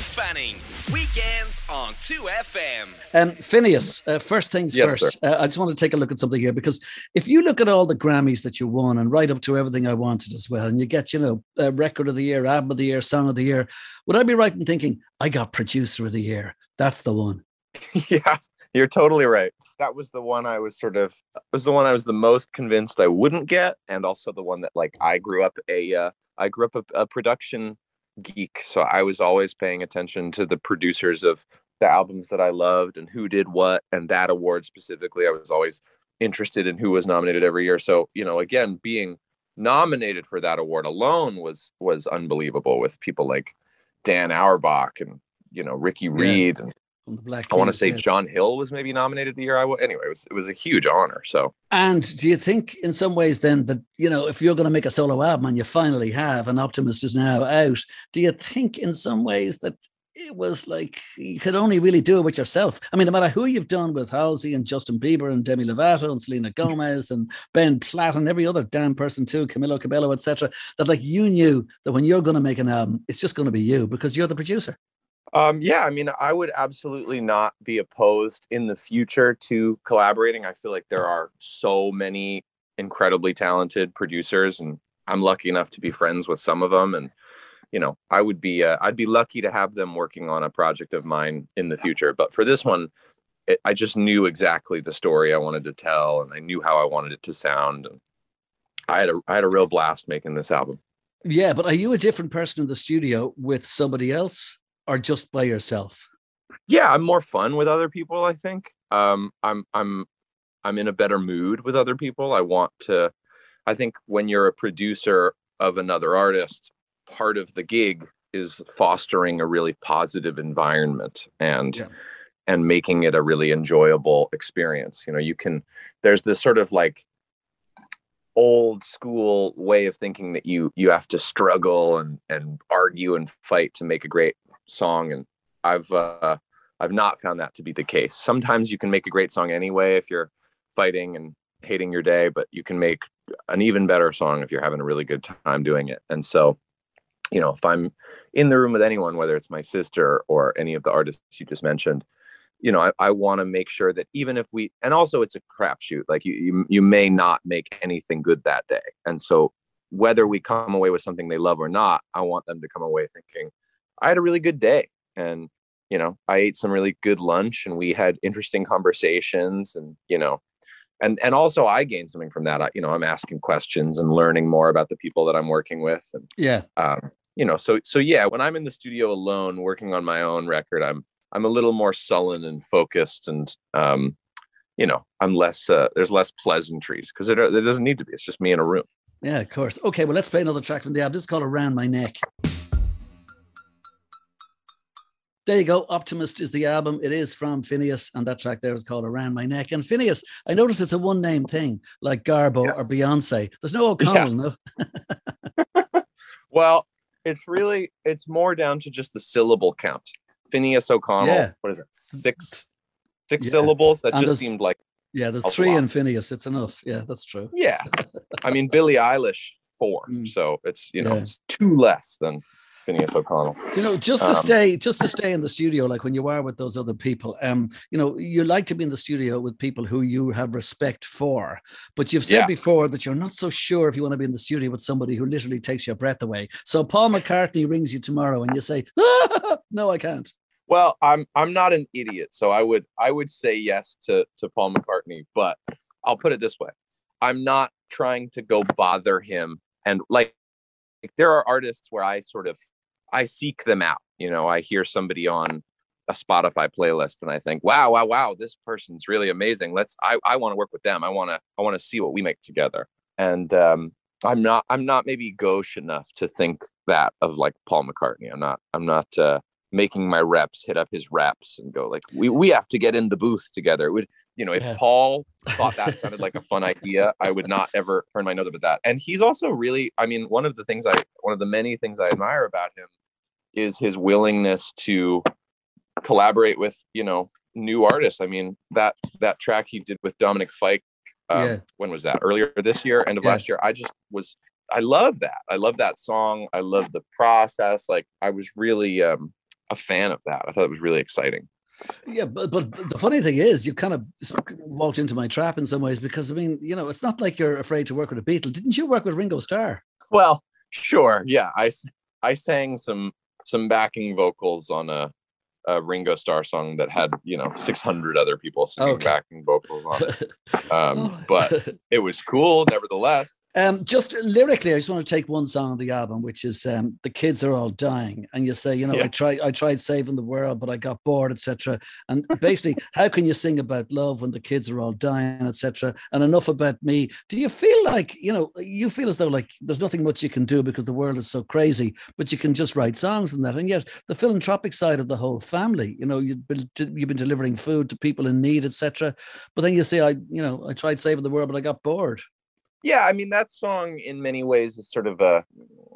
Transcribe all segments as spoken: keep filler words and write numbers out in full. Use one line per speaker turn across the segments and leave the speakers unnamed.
Fanning. Weekends on two F M.
Um, Phineas, uh, first things
Yes,
first. Uh, I just want to take a look at something here, because if you look at all the Grammys that you won and right up to Everything I Wanted as well, and you get, you know, uh, Record of the Year, Album of the Year, Song of the Year, would I be right in thinking, I got Producer of the Year? That's the one.
Yeah, you're totally right. That was the one I was sort of, was the one I was the most convinced I wouldn't get. And also the one that, like, I grew up a, uh, I grew up a, a production geek. So I was always paying attention to the producers of the albums that I loved and who did what. And that award specifically, I was always interested in who was nominated every year. So, you know, again, being nominated for that award alone was, was unbelievable, with people like Dan Auerbach and, you know, Ricky yeah. Reed and, I want to say yeah. John Hill was maybe nominated the year I was. Anyway, it was, it was a huge honor. So,
and do you think in some ways then that, you know, if you're going to make a solo album and you finally have, and Optimist is now out, do you think in some ways that it was like you could only really do it with yourself? I mean, no matter who you've done with Halsey and Justin Bieber and Demi Lovato and Selena Gomez and Ben Platt and every other damn person too, Camilo Cabello, et cetera, that like you knew that when you're going to make an album, it's just going to be you because you're the producer.
Um, yeah, I mean, I would absolutely not be opposed in the future to collaborating. I feel like there are so many incredibly talented producers, and I'm lucky enough to be friends with some of them. And, you know, I would be, uh, I'd be lucky to have them working on a project of mine in the future. But for this one, it, I just knew exactly the story I wanted to tell, and I knew how I wanted it to sound. And I had a, I had a real blast making this album.
Yeah, but are you a different person in the studio with somebody else, or just by yourself?
Yeah, I'm more fun with other people, I think. Um, I'm I'm I'm in a better mood with other people. I want to, I think when you're a producer of another artist, part of the gig is fostering a really positive environment and yeah. and making it a really enjoyable experience. You know, you can, there's this sort of like old school way of thinking that you you have to struggle and and argue and fight to make a great song, and I've uh, I've not found that to be the case. Sometimes you can make a great song anyway if you're fighting and hating your day, but you can make an even better song if you're having a really good time doing it. And so, you know, if I'm in the room with anyone, whether it's my sister or any of the artists you just mentioned, you know, I, I want to make sure that even if we, and also it's a crapshoot, like you, you you may not make anything good that day, and so whether we come away with something they love or not, I want them to come away thinking, I had a really good day, and, you know, I ate some really good lunch and we had interesting conversations, and, you know, and, and also I gained something from that. I, you know, I'm asking questions and learning more about the people that I'm working with. And,
yeah.
Um, you know, so, so yeah, when I'm in the studio alone, working on my own record, I'm, I'm a little more sullen and focused, and, um, you know, I'm less, uh, there's less pleasantries because it, it doesn't need to be. It's just me in a room.
Yeah, of course. Okay, well, let's play another track from the album. This is called Around My Neck. There you go. Optimist is the album. It is from Phineas, and that track there is called Around My Neck. And Phineas, I notice it's a one-name thing, like Garbo yes. or Beyonce. There's no O'Connell, yeah.
no? Well, it's really, it's more down to just the syllable count. Phineas O'Connell, yeah. what is it, six six yeah. syllables? That and just seemed like
Yeah, there's three lot. in Phineas. It's enough. Yeah, that's true.
Yeah. I mean, Billie Eilish, four. Mm. So it's, you know, yeah. it's two less than Phineas O'Connell.
You know, just to um, stay, just to stay in the studio, like when you are with those other people, um, you know, you like to be in the studio with people who you have respect for, but you've said yeah. before that you're not so sure if you want to be in the studio with somebody who literally takes your breath away. So Paul McCartney rings you tomorrow and you say, ah, no, I can't.
Well, I'm I'm not an idiot, so I would I would say yes to to Paul McCartney, but I'll put it this way: I'm not trying to go bother him. And like, like there are artists where I sort of I seek them out. You know, I hear somebody on a Spotify playlist and I think, wow, wow, wow, this person's really amazing. Let's I I want to work with them. I want to I want to see what we make together. And um, I'm not I'm not maybe gauche enough to think that of like Paul McCartney. I'm not I'm not. Uh, making my reps hit up his reps and go like, we we have to get in the booth together. It would, you know, if yeah. Paul thought that sounded like a fun idea, I would not ever turn my nose up at that. And he's also really, I mean, one of the things I, one of the many things I admire about him is his willingness to collaborate with, you know, new artists. I mean, that, that track he did with Dominic Fike, um, yeah. when was that? Earlier this year, end of yeah. last year. I just was, I love that. I love that song. I love the process. Like I was really, um, a fan of that. I thought it was really exciting.
Yeah, but but the funny thing is, you kind of walked into my trap in some ways, because I mean, you know, it's not like you're afraid to work with a Beatle. Didn't you work with Ringo Starr?
Well, sure, yeah. I I sang some some backing vocals on a, a Ringo Starr song that had, you know, six hundred other people singing okay. backing vocals on it. Um, but it was cool, nevertheless.
Um, just lyrically, I just want to take one song on the album, which is um, "The Kids Are All Dying," and you say, you know, yeah. I tried, I tried saving the world, but I got bored, et cetera. And basically, how can you sing about love when the kids are all dying, et cetera? And enough about me. Do you feel like, you know, you feel as though like there's nothing much you can do because the world is so crazy, but you can just write songs and that, and yet the philanthropic side of the whole family, you know, you've been you've been delivering food to people in need, et cetera. But then you say, I, you know, I tried saving the world, but I got bored.
Yeah, I mean, that song in many ways is sort of a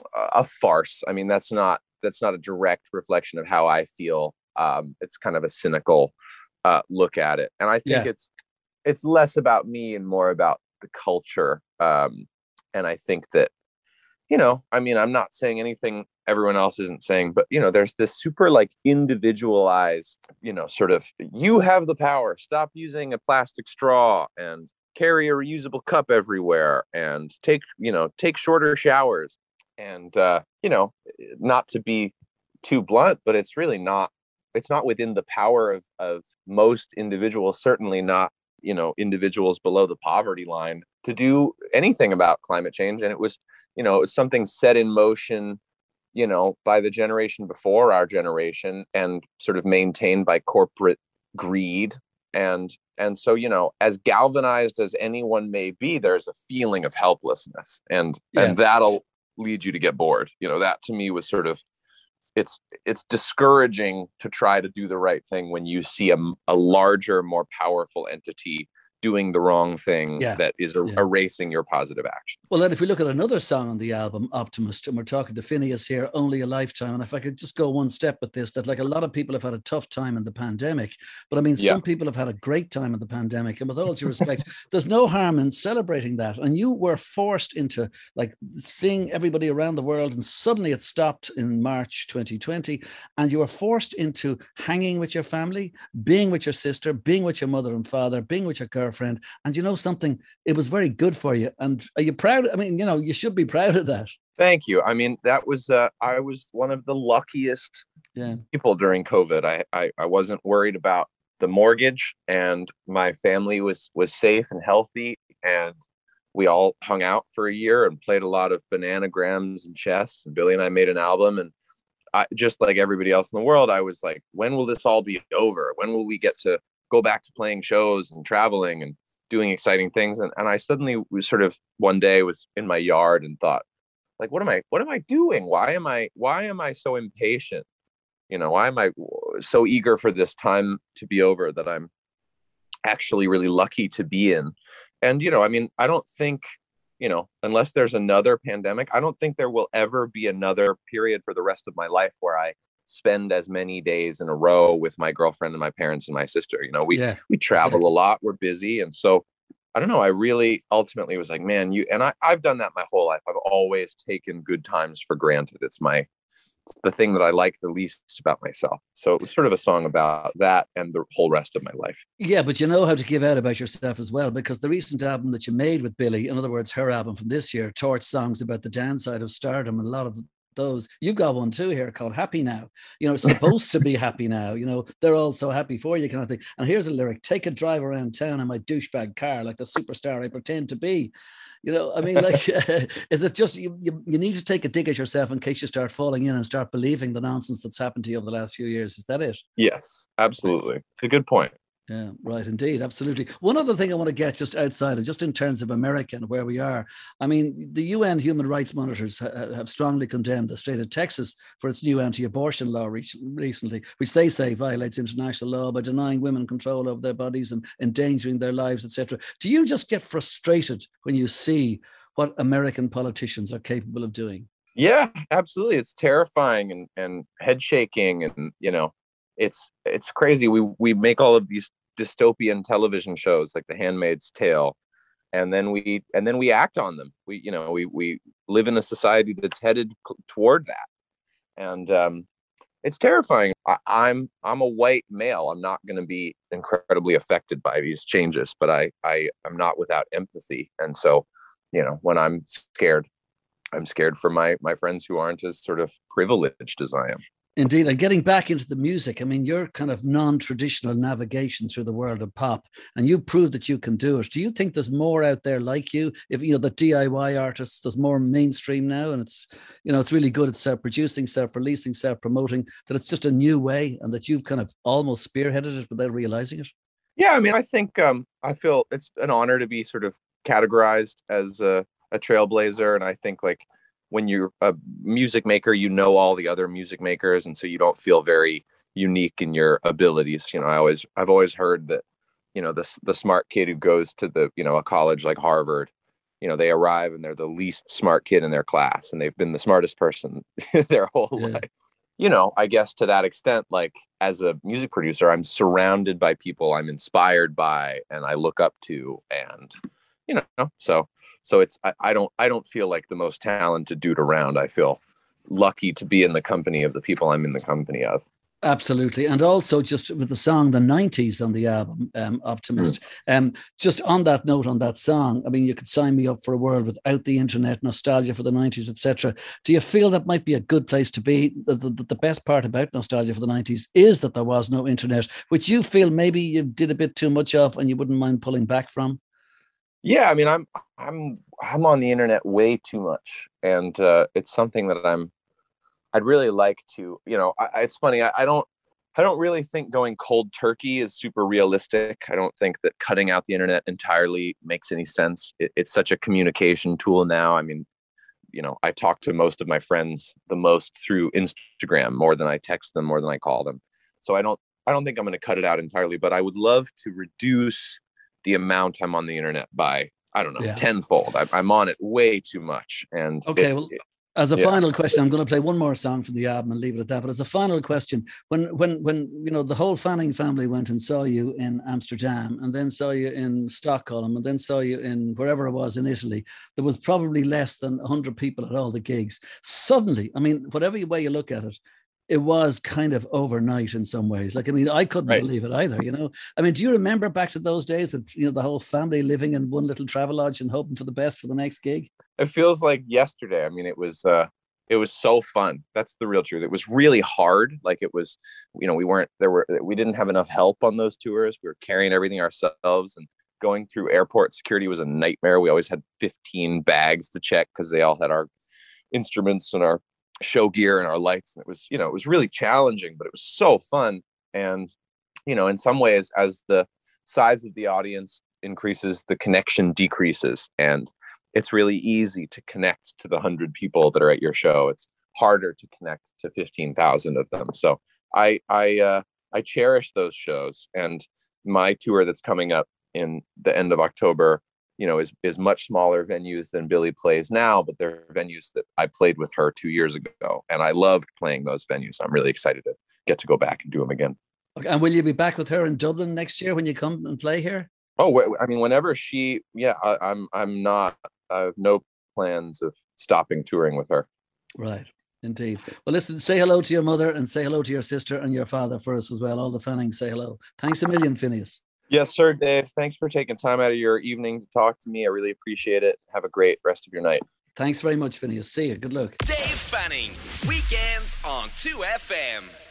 a farce. I mean, that's not that's not a direct reflection of how I feel. Um, it's kind of a cynical uh, look at it, and I think yeah. it's it's less about me and more about the culture. Um, and I think that, you know, I mean, I'm not saying anything everyone else isn't saying, but, you know, there's this super like individualized, you know, sort of, you have the power, stop using a plastic straw and carry a reusable cup everywhere and take, you know, take shorter showers. And, uh, you know, not to be too blunt, but it's really not, it's not within the power of, of most individuals, certainly not, you know, individuals below the poverty line, to do anything about climate change. And it was, you know, it was something set in motion, you know, by the generation before our generation and sort of maintained by corporate greed. And and so, you know, as galvanized as anyone may be, there's a feeling of helplessness, and yeah. and that'll lead you to get bored. You know, that to me was sort of, it's it's discouraging to try to do the right thing when you see a, a larger, more powerful entity doing the wrong thing yeah. that is er- yeah. erasing your positive action.
Well, then if we look at another song on the album, Optimist, and we're talking to Phineas here, Only a Lifetime. And if I could just go one step with this, that like a lot of people have had a tough time in the pandemic, but I mean, yeah. some people have had a great time in the pandemic. And with all due respect, there's no harm in celebrating that. And you were forced into like seeing everybody around the world, and suddenly it stopped in March twenty twenty. And you were forced into hanging with your family, being with your sister, being with your mother and father, being with your girlfriend. Friend, and you know something, it was very good for you. And are you proud? I mean, you know, you should be proud of that.
Thank you. I mean, that was uh, I was one of the luckiest yeah. people during COVID. I, I I wasn't worried about the mortgage, and my family was was safe and healthy, and we all hung out for a year and played a lot of bananagrams and chess. And Billy and I made an album, and I, just like everybody else in the world, I was like, when will this all be over? When will we get to go back to playing shows and traveling and doing exciting things? And, and I suddenly was sort of one day was in my yard and thought, like, what am I, what am I doing? Why am I, why am I so impatient? You know, why am I so eager for this time to be over that I'm actually really lucky to be in? And, you know, I mean, I don't think, you know, unless there's another pandemic, I don't think there will ever be another period for the rest of my life where I spend as many days in a row with my girlfriend and my parents and my sister. You know, we yeah, we travel exactly. a lot, we're busy. And so I don't know, I really ultimately was like, man, you and I, I've done that my whole life. I've always taken good times for granted. It's my it's the thing that I like the least about myself. So it was sort of a song about that and the whole rest of my life.
Yeah, but you know how to give out about yourself as well, because the recent album that you made with Billy, in other words, her album from this year, Torch Songs About the Downside of Stardom, and a lot of those, you've got one too here called Happy Now. You know, it's supposed to be happy now. You know, they're all so happy for you kind of thing. And here's a lyric: take a drive around town in my douchebag car like the superstar I pretend to be. You know, I mean, like, uh, is it just you, you? You need to take a dig at yourself in case you start falling in and start believing the nonsense that's happened to you over the last few years. Is that it?
Yes, absolutely. It's a good point.
Yeah, right. Indeed. Absolutely. One other thing I want to get just outside of, just in terms of America and where we are. I mean, the U N human rights monitors ha- have strongly condemned the state of Texas for its new anti-abortion law re- recently, which they say violates international law by denying women control over their bodies and endangering their lives, et cetera. Do you just get frustrated when you see what American politicians are capable of doing?
Yeah, absolutely. It's terrifying and, and head shaking. And, you know, it's it's crazy. We we make all of these dystopian television shows like The Handmaid's Tale, and then we and then we act on them. We you know we we live in a society that's headed toward that, and um, it's terrifying. I, I'm I'm a white male. I'm not going to be incredibly affected by these changes, but I I am not without empathy. And so, you know, when I'm scared, I'm scared for my my friends who aren't as sort of privileged as I am.
Indeed. And getting back into the music, I mean, you're kind of non-traditional navigation through the world of pop, and you proved that you can do it. Do you think there's more out there like you? If, you know, the D I Y artists, there's more mainstream now, and it's, you know, it's really good at self-producing, self-releasing, self-promoting, that it's just a new way, and that you've kind of almost spearheaded it without realizing it?
Yeah, I mean, I think um, I feel it's an honor to be sort of categorized as a, a trailblazer. And I think, like, when you're a music maker, you know all the other music makers, and so you don't feel very unique in your abilities. You know, I always, I've always heard that, you know, the the smart kid who goes to the, you know, a college like Harvard, you know, they arrive and they're the least smart kid in their class, and they've been the smartest person their whole yeah. life. You know, I guess to that extent, like, as a music producer, I'm surrounded by people I'm inspired by and I look up to, and, you know, so. So it's, I, I don't, I don't feel like the most talented dude around. I feel lucky to be in the company of the people I'm in the company of.
Absolutely. And also, just with the song The nineties on the album, um, Optimist, mm. um, just on that note, on that song, I mean, you could sign me up for a world without the internet, nostalgia for the nineties, et cetera. Do you feel that might be a good place to be? The, the, the best part about nostalgia for the nineties is that there was no internet, which you feel maybe you did a bit too much of and you wouldn't mind pulling back from?
Yeah, I mean, I'm I'm I'm on the internet way too much, and uh, it's something that I'm. I'd really like to. You know, I, it's funny. I, I don't. I don't really think going cold turkey is super realistic. I don't think that cutting out the internet entirely makes any sense. It, it's such a communication tool now. I mean, you know, I talk to most of my friends the most through Instagram, more than I text them, more than I call them. So I don't. I don't think I'm going to cut it out entirely, but I would love to reduce the amount I'm on the internet by, I don't know, yeah. tenfold. I, I'm on it way too much. And
okay,
it,
well, as a
yeah.
final question, I'm going to play one more song from the album and leave it at that. But as a final question, when when when you know the whole Fanning family went and saw you in Amsterdam, and then saw you in Stockholm, and then saw you in wherever it was in Italy, there was probably less than one hundred people at all the gigs. Suddenly, I mean, whatever way you look at it, it was kind of overnight in some ways. Like, I mean, I couldn't right. believe it either, you know? I mean, do you remember back to those days with, you know, the whole family living in one little travel lodge and hoping for the best for the next gig?
It feels like yesterday. I mean, it was, uh, it was so fun. That's the real truth. It was really hard. Like, it was, you know, we weren't, there were, we didn't have enough help on those tours. We were carrying everything ourselves, and going through airport security was a nightmare. We always had fifteen bags to check because they all had our instruments and our show gear and our lights, and it was, you know, it was really challenging, but it was so fun. And, you know, in some ways, as the size of the audience increases, the connection decreases, and it's really easy to connect to the hundred people that are at your show. It's harder to connect to fifteen thousand of them. So I I uh I cherish those shows, and my tour that's coming up in the end of October, you know, is is much smaller venues than Billie plays now, but they're venues that I played with her two years ago, and I loved playing those venues. I'm really excited to get to go back and do them again.
Okay. And will you be back with her in Dublin next year when you come and play here?
Oh, I mean, whenever she, yeah, I, I'm I'm not, I have no plans of stopping touring with her.
Right. Indeed. Well, listen, say hello to your mother and say hello to your sister and your father for us as well. All the Fannings say hello. Thanks a million, Phineas.
Yes, sir, Dave. Thanks for taking time out of your evening to talk to me. I really appreciate it. Have a great rest of your night.
Thanks very much, Phineas. See you. Good luck.
Dave Fanning, weekends on two F M.